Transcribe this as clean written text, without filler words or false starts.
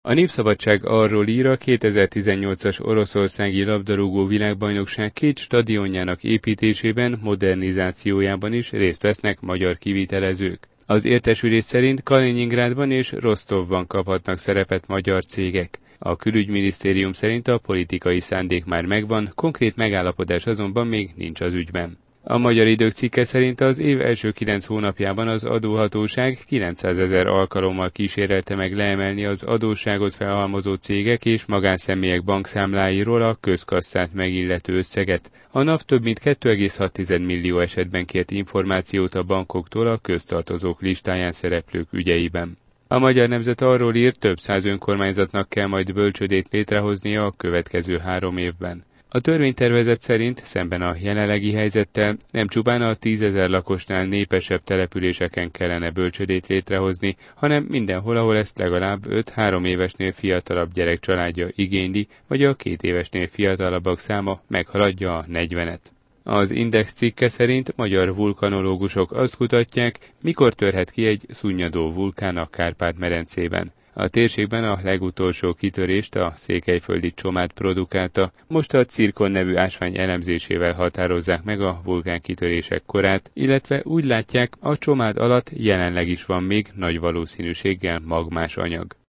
A Népszabadság arról ír, a 2018-as oroszországi labdarúgó világbajnokság 2 stadionjának építésében, modernizációjában is részt vesznek magyar kivitelezők. Az értesülés szerint Kaliningrádban és Rostovban kaphatnak szerepet magyar cégek. A külügyminisztérium szerint a politikai szándék már megvan, konkrét megállapodás azonban még nincs az ügyben. A Magyar Idők cikke szerint az év első 9 hónapjában az adóhatóság 900 000 alkalommal kísérelte meg leemelni az adósságot felhalmozó cégek és magánszemélyek bankszámláiról a közkasszát megillető összeget. A NAV több mint 2,6 millió esetben kért információt a bankoktól a köztartozók listáján szereplők ügyeiben. A Magyar Nemzet arról ír, több száz önkormányzatnak kell majd bölcsödét létrehoznia a következő 3 évben. A törvénytervezet szerint szemben a jelenlegi helyzettel nem csupán a 10 000 lakosnál népesebb településeken kellene bölcsödét létrehozni, hanem mindenhol, ahol ezt legalább 5-3 évesnél fiatalabb gyerek családja igényli, vagy a 2 évesnél fiatalabbak száma meghaladja a 40-et. Az Index cikke szerint magyar vulkanológusok azt kutatják, mikor törhet ki egy szunnyadó vulkán a Kárpát-medencében. A térségben a legutolsó kitörést a székelyföldi Csomád produkálta, most a Cirkon nevű ásvány elemzésével határozzák meg a vulkánkitörések korát, illetve úgy látják, a Csomád alatt jelenleg is van még nagy valószínűséggel magmás anyag.